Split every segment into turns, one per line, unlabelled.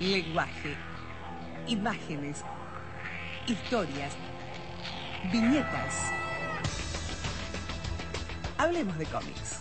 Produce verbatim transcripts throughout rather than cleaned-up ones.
lenguaje, imágenes, historias, viñetas. Hablemos de cómics.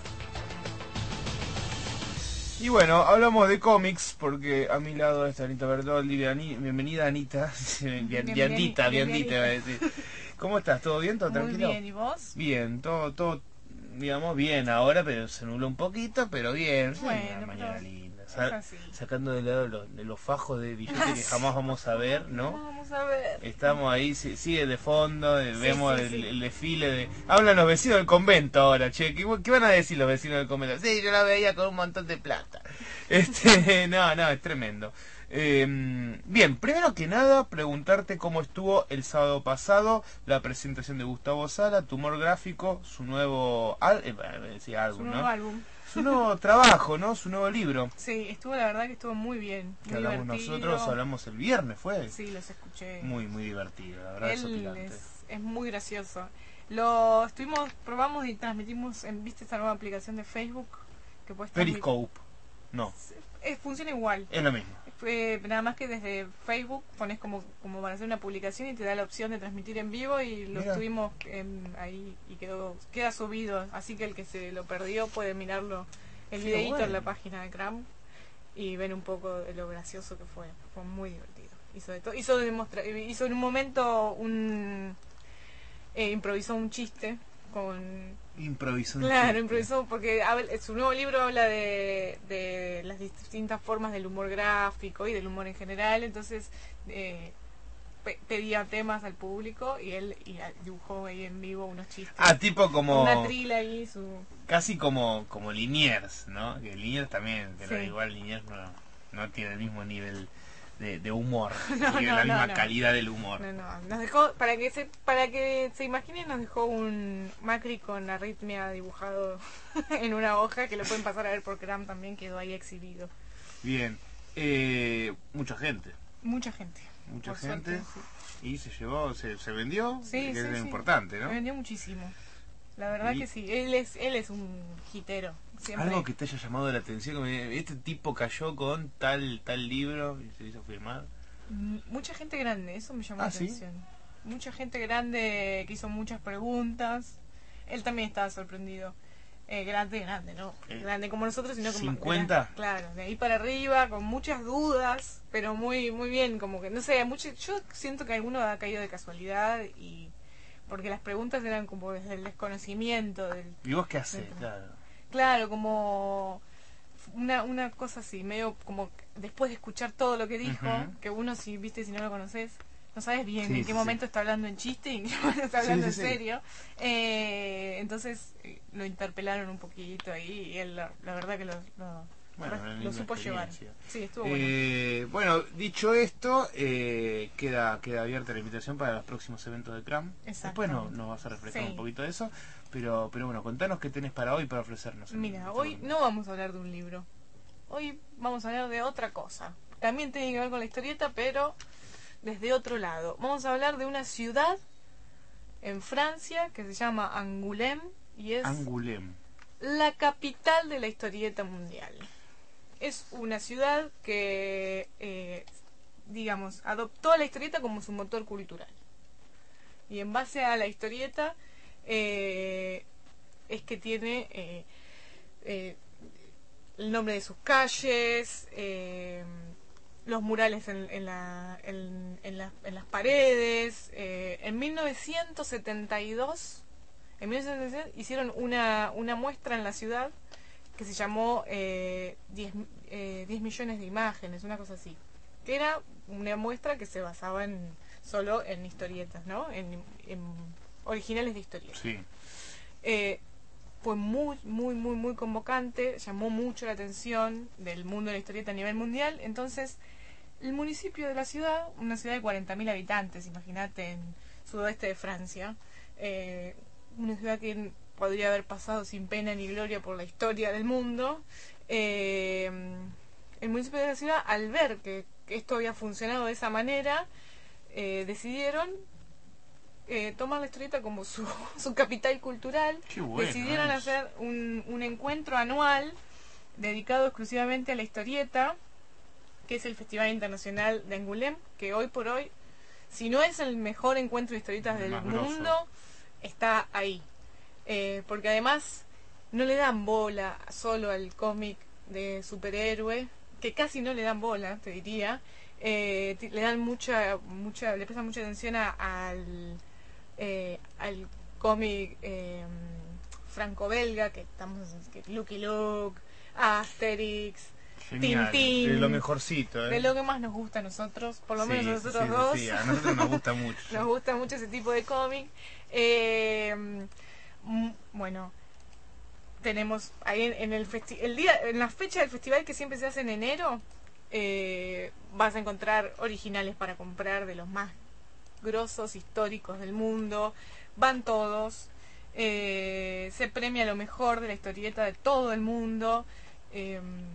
Y bueno, hablamos de cómics porque a mi lado está Anita Bertoldi. Bienvenida, Anita. Biandita, Biandita iba a decir. ¿Cómo estás? ¿Todo bien? ¿Todo
Muy
tranquilo?
Muy bien, ¿y vos?
Bien, todo, todo, digamos, bien ahora, pero se nubló un poquito, pero bien.
Bueno,
sí, una mañana
pero
linda. Sa
es
sacando de lado los, de los fajos de billetes que jamás vamos a ver, ¿no?
Vamos a ver.
Estamos ahí, sí, sigue de fondo, eh,
Sí,
vemos
sí,
el,
sí.
el desfile de... Hablan los vecinos del convento ahora, che. ¿Qué, qué van a decir los vecinos del convento? Sí, yo la veía con un montón de plata. Este, no, no, es tremendo. Eh, bien, primero que nada, preguntarte cómo estuvo el sábado pasado la presentación de Gustavo Sala, Tumor Gráfico, su nuevo al, eh, decir, álbum,
Su
¿no?
nuevo álbum.
Su nuevo trabajo, ¿no? Su nuevo libro.
Sí, estuvo, la verdad que estuvo muy bien.
Que
Muy
hablamos
divertido.
nosotros, hablamos el viernes, ¿fue?
Sí, los escuché.
Muy, muy divertido, la verdad,
Él
desopilante.
es, es muy gracioso. Lo estuvimos, probamos y transmitimos en, ¿viste esa nueva aplicación de Facebook? Que puedes transmitir-
Periscope. No,
Eh, funciona igual.
es lo mismo.
Eh, nada más que desde Facebook pones como, como para hacer una publicación y te da la opción de transmitir en vivo y lo
Mira.
estuvimos em, ahí y quedó queda subido, así que el que se lo perdió puede mirarlo el
Qué
videíto
bueno.
en la página de Cram y ver un poco de lo gracioso que fue. Fue muy divertido. Hizo de todo, hizo, demostra hizo en un momento un eh, improvisó un chiste con
Improvisó un
Claro,
chiste.
improvisó porque habla- su nuevo libro habla de, de las distintas formas del humor gráfico y del humor en general, entonces eh, pe- pedía temas al público y él y a- dibujó ahí en vivo unos chistes.
Ah, tipo como...
Una trila ahí, su...
Casi como como Liniers, ¿no? Que Liniers también, pero
Sí.
igual Liniers no, no tiene el mismo nivel de, de humor,
No,
tiene
no,
la
no,
misma
no.
calidad del humor.
No, no, nos dejó, para que se para que se imaginen, nos dejó un Macri con arritmia dibujado en una hoja que lo pueden pasar a ver por Cram también, quedó ahí exhibido.
Bien, eh, mucha gente,
Mucha gente.
mucha
por
gente,
suerte, sí.
y se llevó, se, se vendió,
Sí,
que
sí,
es
sí.
importante, ¿no?
Me vendió muchísimo. La verdad
Y-
que sí. Él es él es un hitero. Siempre.
Algo que te haya llamado la atención, que me- este tipo cayó con tal tal libro y se hizo firmar.
M- Mucha gente grande, eso me llamó
Ah,
la
¿sí?
atención. Mucha gente grande que hizo muchas preguntas. Él también estaba sorprendido. Eh, grande, grande, ¿no?
Eh,
Grande como nosotros, sino como...
¿cincuenta?
Claro, de ahí para arriba, con muchas dudas, pero muy muy bien, como que, no sé, mucho, yo siento que alguno ha caído de casualidad y... Porque las preguntas eran como desde el desconocimiento del...
¿Y vos qué haces?
Dentro.
Claro.
Claro, como una, una cosa así, medio como después de escuchar todo lo que dijo,
Ujú.
que uno si viste si no lo conoces, no sabes bien
Sí,
en qué
sí,
momento
sí.
está hablando en chiste y en qué momento está hablando
Sí, sí,
en
sí.
serio. Eh, entonces eh, lo interpelaron un poquito ahí y él la, la verdad que lo, lo,
Bueno, una
lo
linda
supo llevar.
experiencia.
Sí, estuvo bueno.
Eh, bueno, dicho esto, eh, queda queda abierta la invitación para los próximos eventos de Cram. Después
Exactamente.
nos, nos vas a reflejar
Sí.
un poquito de eso, pero pero bueno, contanos qué tenés para hoy para ofrecernos. en
Mira,
este
hoy
momento.
no vamos a hablar de un libro. Hoy vamos a hablar de otra cosa. También tiene que ver con la historieta, pero desde otro lado. Vamos a hablar de una ciudad en Francia que se llama Angoulême y es
Angoulême.
la capital de la historieta mundial. Es una ciudad que, eh, digamos, adoptó a la historieta como su motor cultural. Y en base a la historieta eh, es que tiene eh, eh, el nombre de sus calles, eh, los murales en, en, la, en, en, la- en las paredes. Eh, en mil novecientos setenta y dos, en mil novecientos setenta y dos hicieron una, una muestra en la ciudad que se llamó eh, diez millones de imágenes, una cosa así. Que era una muestra que se basaba en solo en historietas, ¿no? En, en originales de historietas.
Sí.
Eh, fue muy, muy, muy, muy convocante, llamó mucho la atención del mundo de la historieta a nivel mundial. Entonces, el municipio de la ciudad, una ciudad de cuarenta mil habitantes, imagínate, en sudoeste de Francia, eh, una ciudad que podría haber pasado sin pena ni gloria por la historia del mundo, eh, el municipio de la ciudad, al ver que, que esto había funcionado de esa manera, eh, decidieron eh, tomar la historieta como su, su capital cultural.
Qué bueno,
Decidieron
¿eh?
hacer un, un encuentro anual dedicado exclusivamente a la historieta, que es el Festival Internacional de Angoulême, que hoy por hoy, si no es el mejor encuentro de historietas del
Más
mundo,
grosso.
está ahí. Eh, porque además no le dan bola solo al cómic de superhéroe, que casi no le dan bola, te diría. Eh, t- le dan mucha, mucha, le prestan mucha atención a- al, eh, al cómic eh, franco-belga, que estamos, que Lucky Luke, Asterix,
Genial.
Tintín,
De lo mejorcito, ¿eh?
de lo que más nos gusta a nosotros, por lo
Sí,
menos a
sí,
nosotros
sí,
dos.
sí, a nosotros nos gusta mucho.
Nos gusta mucho ese tipo de cómic. Eh, mm, bueno, tenemos ahí en, en el festi el día, en la fecha del festival, que siempre se hace en enero, eh, vas a encontrar originales para comprar de los más grosos, históricos del mundo. Van todos. Eh, se premia lo mejor de la historieta de todo el mundo. Eh,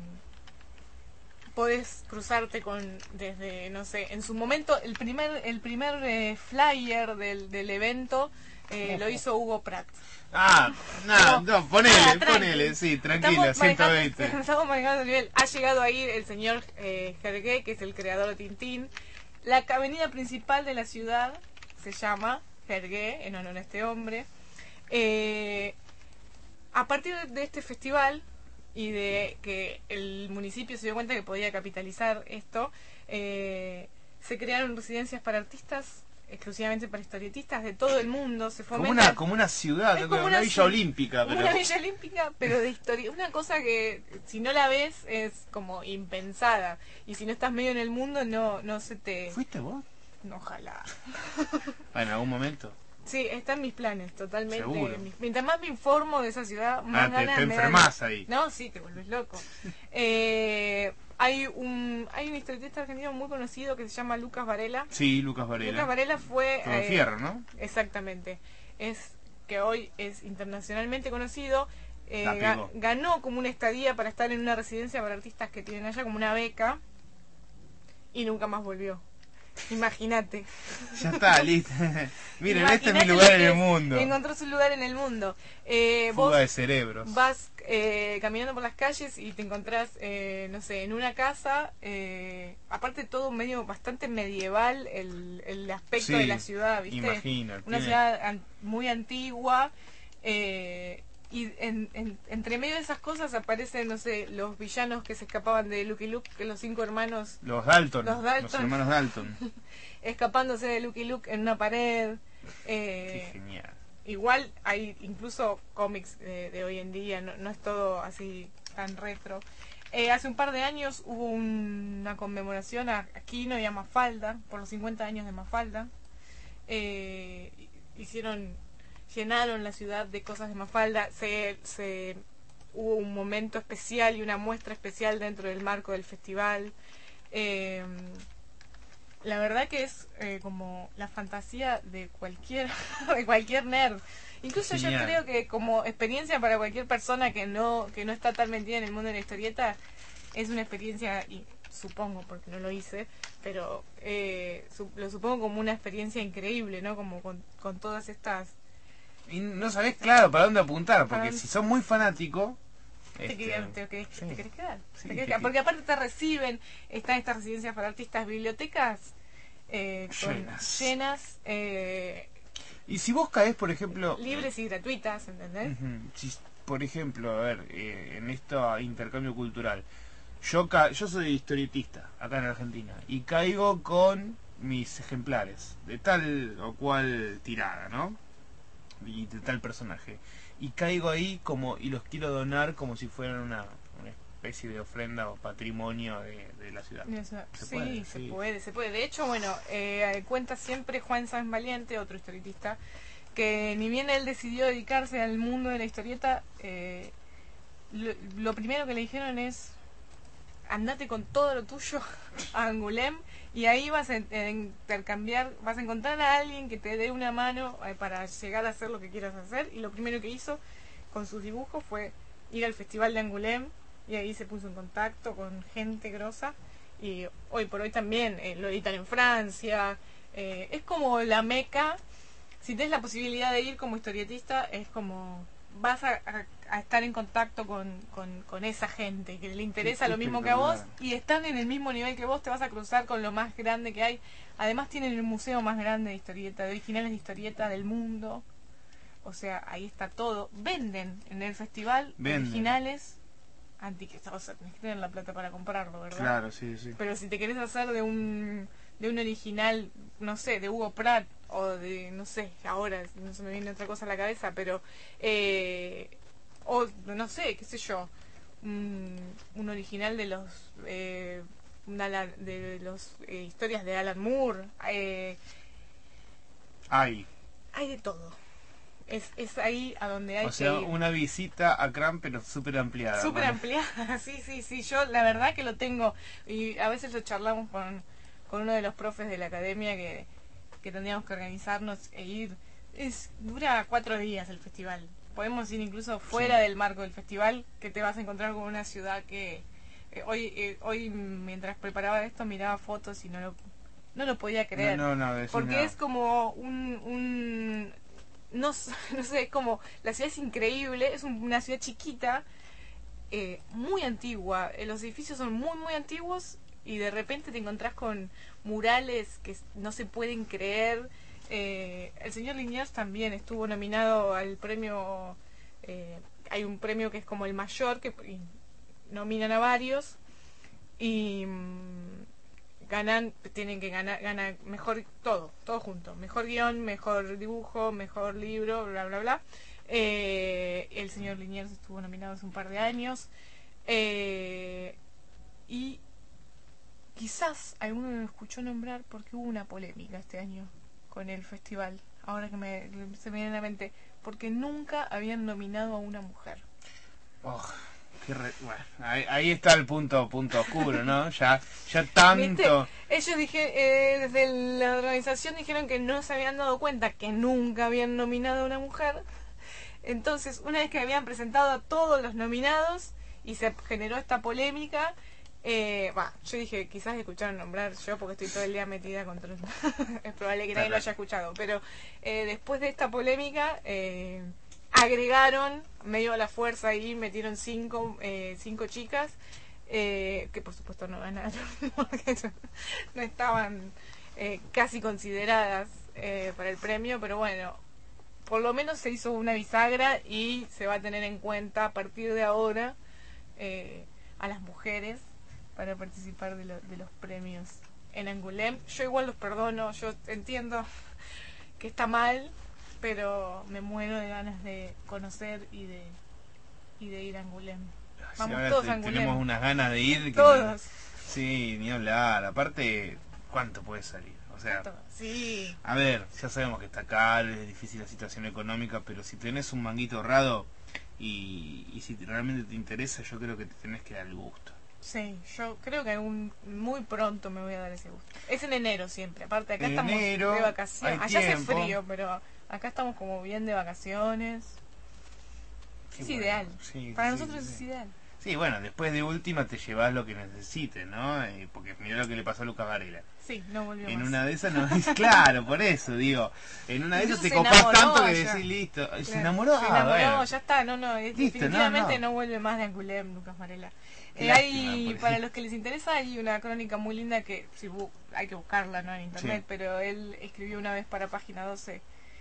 podés cruzarte con, desde, no sé, en su momento, el primer el primer eh, flyer del, del evento eh, lo hizo Hugo Pratt.
Ah, no,
No,
no, ponele,
nada, tranqui.
ponele, sí, tranquila,
Estamos manejando-
ciento veinte.
Estamos manejando el nivel. Ha llegado ahí el señor eh, Hergé, que es el creador de Tintín. La avenida principal de la ciudad se llama Hergé, en honor a este hombre. Eh, a partir de este festival y de que el municipio se dio cuenta que podía capitalizar esto, eh, se crearon residencias para artistas, exclusivamente para historietistas de todo el mundo. Se
Como
fomenta
una, como una ciudad,
Es
creo
como
que una
una
villa
ci-
olímpica,
como
pero
una villa olímpica, pero de historia. Una cosa que si no la ves es como impensada. Y si no estás medio en el mundo, no no se te...
¿fuiste vos?
No, ojalá.
Ah, en algún momento.
Sí, está en mis planes, totalmente.
Seguro.
Mis- Mientras más me informo de esa ciudad, más
Ah, te,
ganas
te
me dan.
enfermas ahí.
No, sí, te vuelves loco. Eh, hay un hay un historietista argentino muy conocido que se llama Lucas Varela.
Sí, Lucas
Lucas
Varela.
Varela fue...
Todo de
eh,
fierro, ¿no?
Exactamente. Es que hoy es internacionalmente conocido. Eh,
La
ga-
pegó.
ganó como una estadía para estar en una residencia para artistas que tienen allá, como una beca, y nunca más volvió. Imagínate.
Ya está, listo. Miren, este es mi
Imagínate
lugar
lo
en
que
el
es.
mundo.
Encontró su lugar en el mundo. Eh,
Fuga
vos
de cerebros.
vas eh, caminando por las calles y te encontrás, eh, no sé, en una casa, eh, aparte todo medio bastante medieval, el, el aspecto
Sí,
de la ciudad, ¿viste?
imagino,
Una
tiene-
ciudad an- muy antigua, eh, y en, en- entre medio de esas cosas aparecen, no sé, los villanos que se escapaban de Lucky Luke, que los cinco hermanos
Los Dalton,
Los
los,
Dalton.
hermanos Dalton.
escapándose de Lucky Luke en una pared.
Qué
Eh,
genial.
Igual hay incluso cómics de, de hoy en día, no, no es todo así tan retro. Eh, hace un par de años hubo un- una conmemoración a a Kino y a Mafalda, por los cincuenta años de Mafalda. Eh, hicieron, llenaron la ciudad de cosas de Mafalda, se, se hubo un momento especial y una muestra especial dentro del marco del festival. Eh, la verdad que es eh, como la fantasía de cualquier de cualquier nerd. Incluso yo
Genial.
creo que como experiencia para cualquier persona que no que no está tan metida en el mundo de la historieta, es una experiencia, y supongo porque no lo hice, pero eh, su- lo supongo como una experiencia increíble, ¿no? Como con, con todas estas...
Y no sabés, claro, para dónde apuntar, porque
Para dónde-
si sos muy fanático...
Te,
este,
quedas- te, querés-
sí.
te querés quedar.
Sí,
Te querés
te
quedar.
que-
Porque aparte te reciben, están estas residencias para artistas, bibliotecas eh, con-
Llenas.
llenas, eh,
Y si vos caes, por ejemplo...
libres y gratuitas, ¿entendés?
Ujú. Si, por ejemplo, a ver, eh, en esto intercambio cultural, yo ca yo soy historietista acá en Argentina y caigo con mis ejemplares de tal o cual tirada, ¿no? Y de tal personaje. Y caigo ahí como y los quiero donar como si fueran una, una especie de ofrenda o patrimonio de, de la ciudad.
Eso,
Se
sí,
puede,
se
sí.
puede, se puede. De hecho, bueno, eh, cuenta siempre Juan Sáenz Valiente, otro historietista, que ni bien él decidió dedicarse al mundo de la historieta, eh, lo, lo primero que le dijeron es: andate con todo lo tuyo a Angoulême y ahí vas a, en- a intercambiar, vas a encontrar a alguien que te dé una mano eh, para llegar a hacer lo que quieras hacer. Y lo primero que hizo con sus dibujos fue ir al festival de Angoulême, y ahí se puso en contacto con gente grosa, y hoy por hoy también eh, lo editan en Francia. Eh, es como la meca. Si tienes la posibilidad de ir como historietista, es como vas a, a- a estar en contacto con, con, con esa gente que le interesa
Qué
lo mismo que a vos
espectacular.
y están en el mismo nivel que vos, te vas a cruzar con lo más grande que hay. Además tienen el museo más grande de historieta, de originales de historieta del mundo. O sea, ahí está todo. Venden en el festival
Venden.
originales antiques. O sea, tenés que tener la plata para comprarlo, ¿verdad?
Claro, sí, sí.
Pero si te querés hacer de un de un original, no sé, de Hugo Pratt o de, no sé, ahora no se me viene otra cosa a la cabeza, pero eh, o no sé, qué sé yo, un, un original de los eh, un Alan- de los eh, historias de Alan Moore, eh,
Ay,
hay de todo. Es, es ahí a donde hay
o sea,
que ir.
una visita a Cram, pero súper ampliada.
Súper
¿vale?
ampliada, sí, sí, sí. Yo la verdad que lo tengo y a veces lo charlamos con, con uno de los profes de la academia que, que tendríamos que organizarnos e ir. Es dura cuatro días el festival. Podemos ir incluso fuera
Sí.
del marco del festival, que te vas a encontrar con una ciudad que eh, hoy eh, hoy mientras preparaba esto miraba fotos y no lo no lo podía creer.
No, no, no, decís
porque
no.
es como un, un no, s- no sé, es como la ciudad es increíble, es un- una ciudad chiquita, eh, muy antigua, eh, los edificios son muy muy antiguos y de repente te encontrás con murales que s- no se pueden creer. Eh, el señor Liniers también estuvo nominado al premio, eh, hay un premio que es como el mayor, que y nominan a varios y mm, ganan, tienen que ganar, gana mejor todo, todo junto, mejor guión, mejor dibujo, mejor libro, bla bla bla. Eh, el señor Liniers estuvo nominado hace un par de años. Eh, y quizás alguno lo escuchó nombrar porque hubo una polémica este año con el festival, ahora que me, se me viene a la mente, porque nunca habían nominado a una mujer.
Oh, qué re- bueno, ahí, ahí está el punto punto oscuro, ¿no? Ya ya tanto.
¿Viste? Ellos dije, eh, desde la organización dijeron que no se habían dado cuenta que nunca habían nominado a una mujer. Entonces, una vez que habían presentado a todos los nominados y se generó esta polémica, eh, bah, yo dije, quizás escucharon nombrar yo porque estoy todo el día metida con todo. Es probable que nadie lo haya escuchado, pero eh, después de esta polémica eh, agregaron medio a la fuerza y metieron cinco, eh, cinco chicas eh, que por supuesto no ganaron porque no estaban eh, casi consideradas eh, para el premio, pero bueno, por lo menos se hizo una bisagra y se va a tener en cuenta a partir de ahora eh, a las mujeres para participar de, lo- de los premios en Angoulême. Yo igual los perdono, yo entiendo que está mal, pero me muero de ganas de conocer y de y de ir a Angoulême.
Sí,
Vamos
ahora
todos
te-
a Angoulême.
tenemos unas ganas de ir. que-
Todos.
Sí, ni hablar. Aparte, ¿cuánto puede salir? O sea,
Todos. Sí.
a ver, ya sabemos que está caro, es difícil la situación económica, pero si tenés un manguito ahorrado y, y si realmente te interesa, yo creo que te tenés que dar el gusto.
Sí, yo creo que algún, muy pronto me voy a dar ese gusto. Es en enero siempre, aparte acá
En
estamos
enero,
de vacaciones.
hay
Allá hace
tiempo.
frío, pero acá estamos como bien de vacaciones.
Qué
Es
bueno.
ideal.
Sí,
Para
sí,
nosotros
sí,
es
sí.
ideal.
Sí, bueno, después de última te llevas lo que necesites, ¿no? Eh, porque mirá lo que le pasó a Lucas Varela.
Sí, no volvió
En
más.
una de esas no claro, por eso digo, en una de esas te
Incluso se
copás
enamoró
tanto que
ya.
decís listo, se
Claro,
enamoró,
Se
ah,
enamoró,
bueno.
ya está, no, no, es-
Listo,
definitivamente
no,
no,
no.
vuelve más de Angoulême, Lucas Varela.
Qué
Eh,
lástima,
hay,
porque-
para los que les interesa, hay una crónica muy linda que si bu- hay que buscarla, ¿no? En internet,
Sí.
pero él escribió una vez para Página doce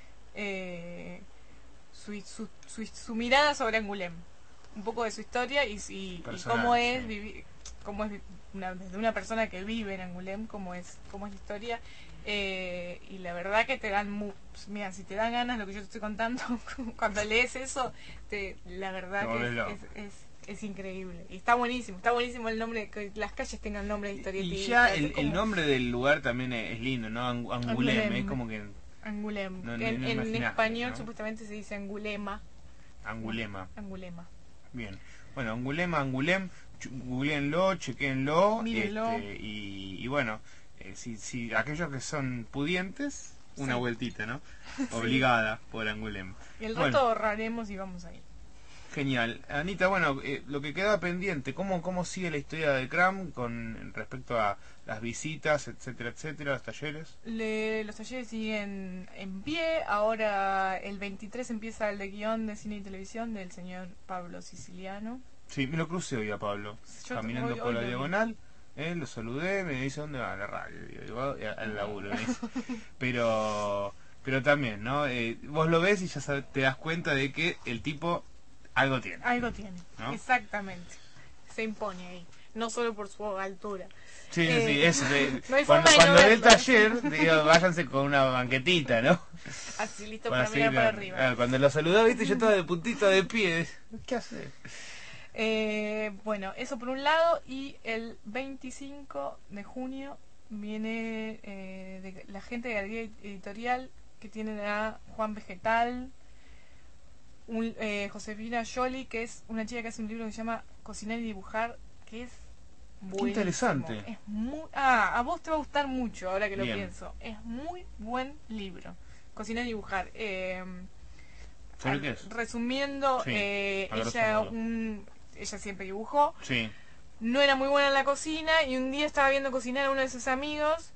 eh, su, su, su, su mirada sobre Angoulême, un poco de su historia y, y, y
Personal,
cómo es
sí.
vivir, cómo es una, desde una persona que vive en Angoulême, cómo es, cómo es la historia. Eh, y la verdad que te dan mu mira, si te dan ganas lo que yo te estoy contando cuando lees eso te, la verdad
Te
que
volvés
es,
loco.
es, es, es increíble y está buenísimo, está buenísimo el nombre, que las calles tengan nombre de historietistas.
Y ya
es
el, el
como
nombre del lugar también es, es lindo, ¿no? Ang- Angulem,
Angulem.
es como que
Angoulême,
No,
que
ni-
en,
no
en
imaginaste,
español
¿no?
supuestamente se dice Angulema.
Angulema.
Angulema.
Bien. Bueno, Angulema, Angulem, ch- googleenlo, chequenlo,
Mírenlo.
este, y, y bueno, eh, si, si aquellos que son pudientes, una
Sí.
vueltita, ¿no? Obligada por Angulem.
Y el
Bueno.
resto ahorraremos y vamos a ir.
Genial. Anita, bueno, eh, lo que queda pendiente, ¿cómo, ¿cómo sigue la historia de Cram con respecto a las visitas, etcétera, etcétera, los talleres?
Le- los talleres siguen en pie. Ahora el veintitrés empieza el de guión de cine y televisión del señor Pablo Siciliano.
Sí, me lo crucé hoy a Pablo,
Yo
caminando
hoy-
por
hoy
la
lo vi.
diagonal. Eh, lo saludé, me dice, ¿dónde va? A la radio. Digo, digo, "Ah, al laburo", me dice. Pero, pero también, ¿no? Eh, vos lo ves y ya sabes- te das cuenta de que el tipo algo tiene.
Algo tiene,
¿No?
exactamente. Se impone ahí, no solo por su altura.
Sí, sí,
Eh,
sí, eso. eh,
no hay
cuando
forma de
cuando
no
dé el
verlo.
taller, digo, váyanse con una banquetita, ¿no?
Así listo
Para
para, mirar
seguir,
para
ah,
arriba.
cuando lo saludaba, viste, yo estaba de puntito de pie. ¿Qué hace?
Eh, bueno, eso por un lado. Y el veinticinco de junio viene eh, de la gente de Galería Editorial, que tienen a Juan Vegetal, un, eh, Josefina Yoli, que es una chica que hace un libro que se llama Cocinar y Dibujar, que es buenísimo.
interesante.
Es muy, ah, a vos te va a gustar mucho ahora que lo
Bien.
pienso. Es muy buen libro. Cocinar y Dibujar. Eh,
¿Sobre
al-
qué es?
Resumiendo,
Sí,
eh,
a grosso
ella,
modo.
un, ella siempre dibujó.
Sí.
No era muy buena en la cocina y un día estaba viendo cocinar a uno de sus amigos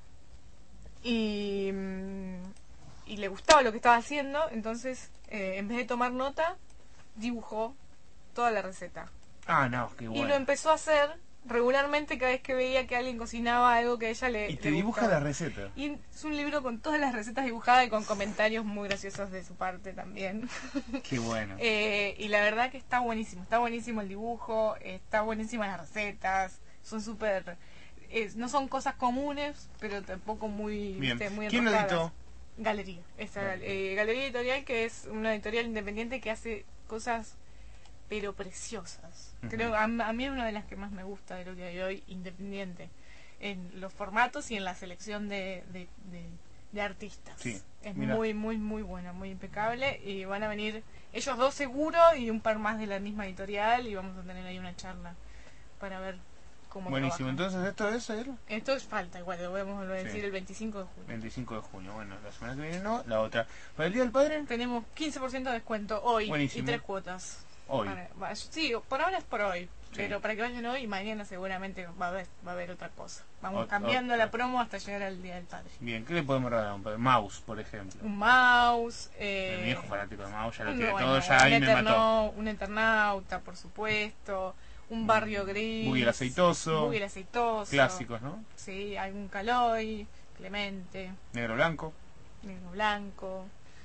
y, mm, y le gustaba lo que estaba haciendo, entonces eh, en vez de tomar nota, dibujó toda la receta.
Ah, no, qué
Y lo
bueno.
empezó a hacer regularmente cada vez que veía que alguien cocinaba algo que a ella le
Y te
le
dibuja
gustaba.
la receta.
Y es un libro con todas las recetas dibujadas y con comentarios muy graciosos de su parte también.
Qué bueno.
Eh, y la verdad que está buenísimo, está buenísimo el dibujo, está buenísimas las recetas, son súper... eh, no son cosas comunes, pero tampoco muy,
Bien.
viste, muy
¿Quién lo
enroscadas.
editó?
Galería. Esta,
Galería.
eh, Galería Editorial, que es una editorial independiente que hace cosas pero preciosas.
Ujú.
Creo a, a mí es una de las que más me gusta de lo que hay hoy, independiente, en los formatos y en la selección de, de, de, de artistas.
Sí,
Es
mira.
muy, muy, muy buena, muy impecable, y van a venir ellos dos seguro y un par más de la misma editorial, y vamos a tener ahí una charla para ver cómo
Buenísimo.
trabajan.
Entonces, ¿esto es ayer?
Esto es falta, igual, lo vamos a volver a decir
Sí.
el veinticinco de junio.
veinticinco de junio. Bueno, la semana que viene no, la otra. ¿Para el Día del Padre?
Tenemos quince por ciento de descuento hoy
Buenísimo.
y tres cuotas.
Hoy.
Para- va- sí, por ahora es por hoy,
Sí.
pero para que vayan hoy y mañana seguramente va a haber, va a haber otra cosa. Vamos
Ot-
cambiando
otra.
la promo hasta llegar al Día del Padre.
Bien, ¿qué le podemos regalar a un padre? Mouse, por ejemplo.
Un mouse, eh,
Mi viejo fanático de Mouse ya lo
un,
tiene
bueno,
todo, ya
un,
ahí me mató.
eterno- un Eternauta, por supuesto, un Barrio Gris,
Buggy el aceitoso.
Buggy el aceitoso,
Clásicos, ¿no?
sí, algún Caloi, Clemente,
Negro Blanco.
Negro Blanco,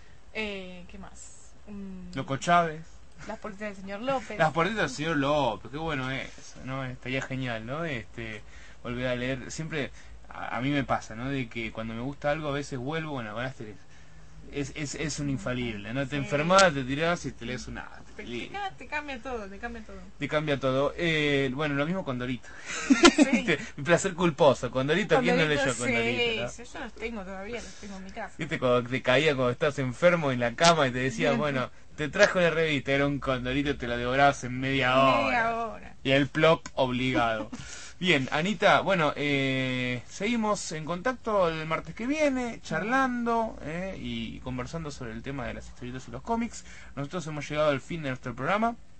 eh, ¿qué más? Un-
Loco Chávez.
Las políticas del señor López.
Las portetas del señor López, qué bueno es, ¿no? Estaría genial, ¿no? Este, volver a leer, siempre, a, a mí me pasa, ¿no? De que cuando me gusta algo a veces vuelvo, bueno, con Asterix, es, es, es un infalible, ¿no? Te
Sí.
enfermas, te tirás y te lees una
Te,
Asterix.
te ca- te cambia todo, te cambia todo.
Te cambia todo. Eh, bueno, lo mismo con Dorito.
Sí.
Mi placer culposo, con Dorito, ¿quién no
Condorito,
leyó con
sí,
Dorito? ¿no?
sí, yo los tengo todavía, los tengo en mi casa.
¿Viste cuando te caía cuando estabas enfermo en la cama y te decía,
Bien.
bueno, te trajo la revista, era un condorito y te lo devorabas en media hora?
Media hora.
Y el plop obligado. Bien, Anita, bueno, eh, seguimos en contacto el martes que viene, charlando eh, y conversando sobre el tema de las historietas y los cómics. Nosotros hemos llegado al fin de nuestro programa.